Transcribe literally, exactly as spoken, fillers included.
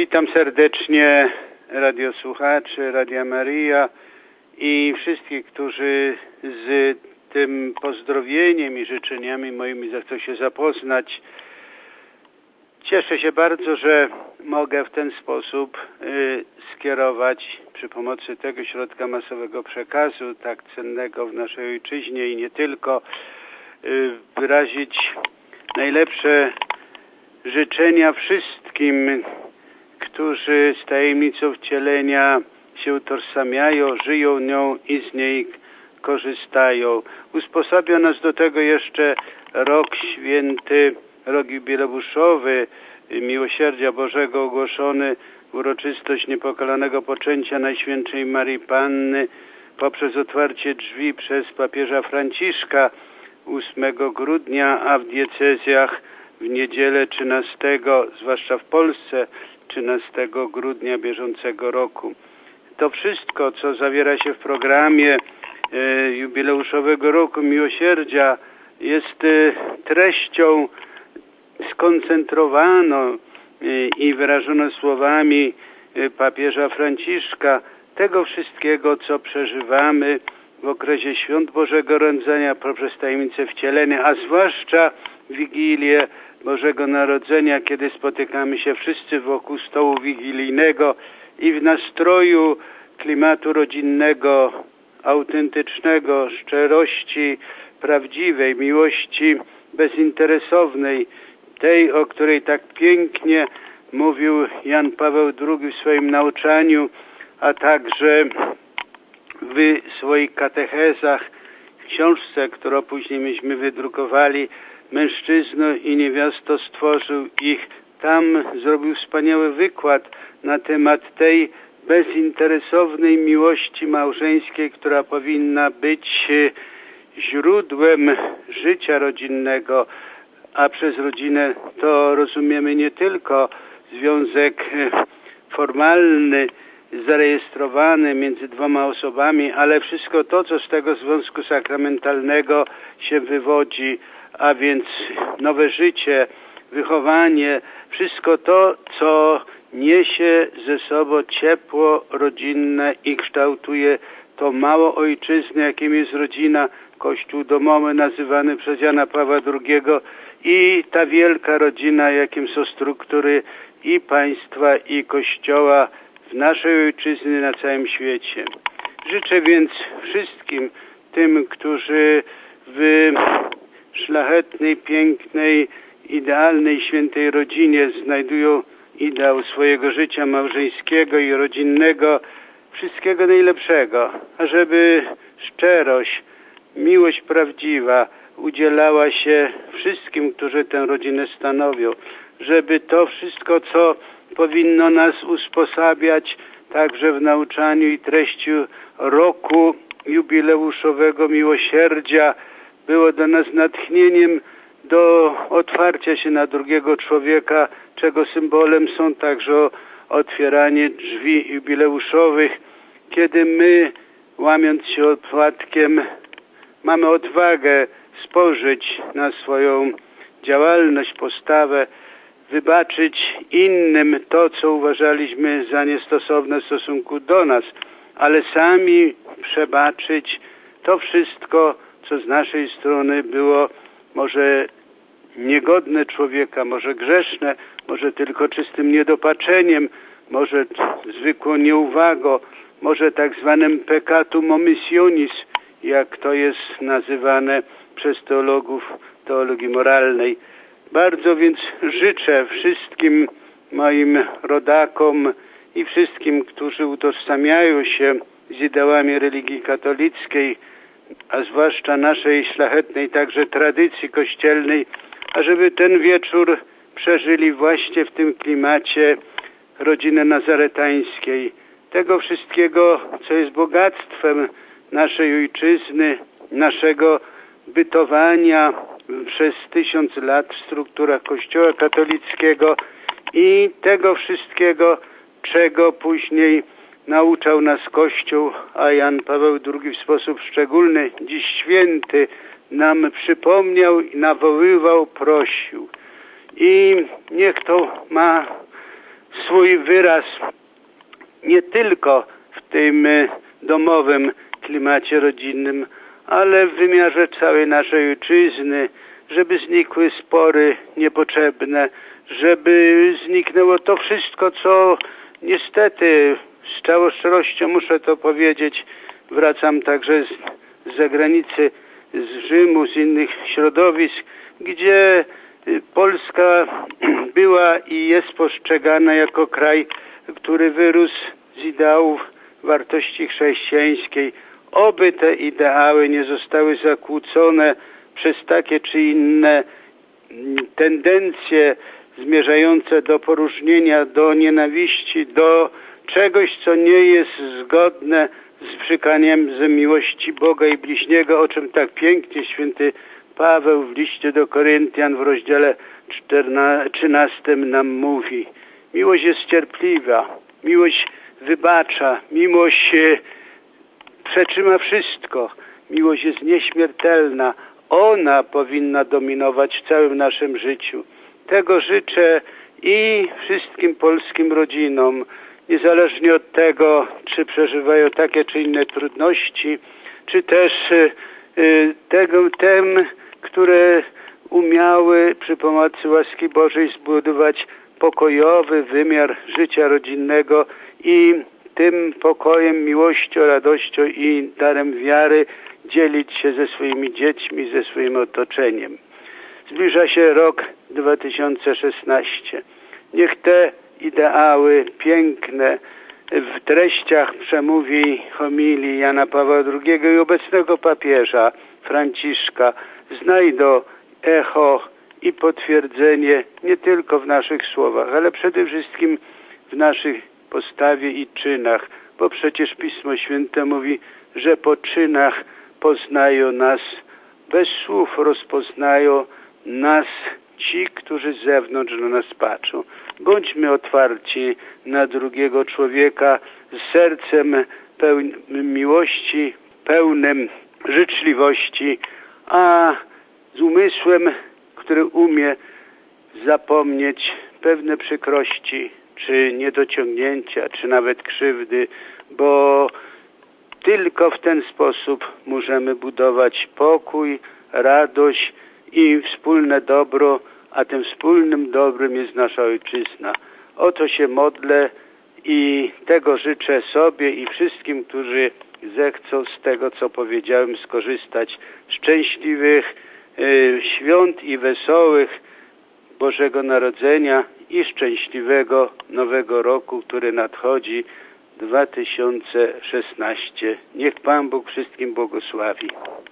Witam serdecznie radiosłuchaczy Radia Maryja i wszystkich, którzy z tym pozdrowieniem i życzeniami moimi zechcą się zapoznać. Cieszę się bardzo, że mogę w ten sposób y, skierować przy pomocy tego środka masowego przekazu, tak cennego w naszej ojczyźnie i nie tylko, y, wyrazić najlepsze życzenia wszystkim, którzy z tajemnicą wcielenia się utożsamiają, żyją nią i z niej korzystają. Usposabia nas do tego jeszcze rok święty, rok jubileuszowy Miłosierdzia Bożego ogłoszony w uroczystość niepokalanego poczęcia Najświętszej Maryi Panny poprzez otwarcie drzwi przez papieża Franciszka ósmego grudnia, a w diecezjach w niedzielę trzynastego, zwłaszcza w Polsce, trzynastego grudnia bieżącego roku. To wszystko, co zawiera się w programie e, jubileuszowego roku Miłosierdzia, jest e, treścią skoncentrowaną e, i wyrażoną słowami e, papieża Franciszka tego wszystkiego, co przeżywamy w okresie świąt Bożego Narodzenia poprzez tajemnicę wcielenia, a zwłaszcza Wigilię Bożego Narodzenia, kiedy spotykamy się wszyscy wokół stołu wigilijnego i w nastroju klimatu rodzinnego, autentycznego, szczerości prawdziwej, miłości bezinteresownej, tej, o której tak pięknie mówił Jan Paweł drugi w swoim nauczaniu, a także w swoich katechezach, w książce, którą później myśmy wydrukowali, Mężczyzno i niewiasto stworzył ich. Tam zrobił wspaniały wykład na temat tej bezinteresownej miłości małżeńskiej, która powinna być źródłem życia rodzinnego, a przez rodzinę to rozumiemy nie tylko związek formalny, zarejestrowany między dwoma osobami, ale wszystko to, co z tego związku sakramentalnego się wywodzi, a więc nowe życie, wychowanie, wszystko to, co niesie ze sobą ciepło rodzinne i kształtuje to mało ojczyzny, jakim jest rodzina, Kościół domowy nazywany przez Jana Pawła drugiego i ta wielka rodzina, jakim są struktury i państwa, i Kościoła w naszej ojczyźnie, na całym świecie. Życzę więc wszystkim tym, którzy w szlachetnej, pięknej, idealnej, świętej rodzinie znajdują ideał swojego życia małżeńskiego i rodzinnego, wszystkiego najlepszego, ażeby szczerość, miłość prawdziwa udzielała się wszystkim, którzy tę rodzinę stanowią, żeby to wszystko, co powinno nas usposabiać także w nauczaniu i treści roku jubileuszowego miłosierdzia, było dla nas natchnieniem do otwarcia się na drugiego człowieka, czego symbolem są także otwieranie drzwi jubileuszowych, kiedy my, łamiąc się opłatkiem, mamy odwagę spojrzeć na swoją działalność, postawę, wybaczyć innym to, co uważaliśmy za niestosowne w stosunku do nas, ale sami przebaczyć to wszystko, co z naszej strony było może niegodne człowieka, może grzeszne, może tylko czystym niedopatrzeniem, może zwykłą nieuwagą, może tak zwanym peccatum omissionis, jak to jest nazywane przez teologów teologii moralnej. Bardzo więc życzę wszystkim moim rodakom i wszystkim, którzy utożsamiają się z ideałami religii katolickiej, a zwłaszcza naszej szlachetnej także tradycji kościelnej, ażeby ten wieczór przeżyli właśnie w tym klimacie rodziny nazaretańskiej. Tego wszystkiego, co jest bogactwem naszej ojczyzny, naszego bytowania przez tysiąc lat w strukturach Kościoła katolickiego i tego wszystkiego, czego później nauczał nas Kościół, a Jan Paweł drugi w sposób szczególny, dziś święty, nam przypomniał i nawoływał, prosił. I niech to ma swój wyraz nie tylko w tym domowym klimacie rodzinnym, ale w wymiarze całej naszej ojczyzny, żeby znikły spory niepotrzebne, żeby zniknęło to wszystko, co niestety, z całą szczerością muszę to powiedzieć, wracam także z, z zagranicy, z Rzymu, z innych środowisk, gdzie Polska była i jest postrzegana jako kraj, który wyrósł z ideałów wartości chrześcijańskiej. Oby te ideały nie zostały zakłócone przez takie czy inne tendencje zmierzające do poróżnienia, do nienawiści, do czegoś, co nie jest zgodne z przykaniem ze miłości Boga i bliźniego, o czym tak pięknie święty Paweł w liście do Koryntian w rozdziale trzynastym nam mówi. Miłość jest cierpliwa, miłość wybacza, miłość przetrzyma wszystko, miłość jest nieśmiertelna. Ona powinna dominować w całym naszym życiu. Tego życzę i wszystkim polskim rodzinom, niezależnie od tego, czy przeżywają takie czy inne trudności, czy też y, tego, tym, które umiały przy pomocy łaski Bożej zbudować pokojowy wymiar życia rodzinnego i tym pokojem, miłością, radością i darem wiary dzielić się ze swoimi dziećmi, ze swoim otoczeniem. Zbliża się rok dwa tysiące szesnasty. Niech te ideały piękne w treściach przemówień homilii Jana Pawła drugiego i obecnego papieża Franciszka znajdą echo i potwierdzenie nie tylko w naszych słowach, ale przede wszystkim w naszych postawie i czynach, bo przecież Pismo Święte mówi, że po czynach poznają nas, bez słów rozpoznają nas ci, którzy z zewnątrz na nas patrzą. Bądźmy otwarci na drugiego człowieka z sercem pełnym miłości, pełnym życzliwości, a z umysłem, który umie zapomnieć pewne przykrości, czy niedociągnięcia, czy nawet krzywdy, bo tylko w ten sposób możemy budować pokój, radość i wspólne dobro, a tym wspólnym dobrem jest nasza ojczyzna. O to się modlę i tego życzę sobie i wszystkim, którzy zechcą z tego, co powiedziałem, skorzystać. Szczęśliwych y, świąt i wesołych Bożego Narodzenia i szczęśliwego Nowego Roku, który nadchodzi, dwa tysiące szesnasty. Niech Pan Bóg wszystkim błogosławi.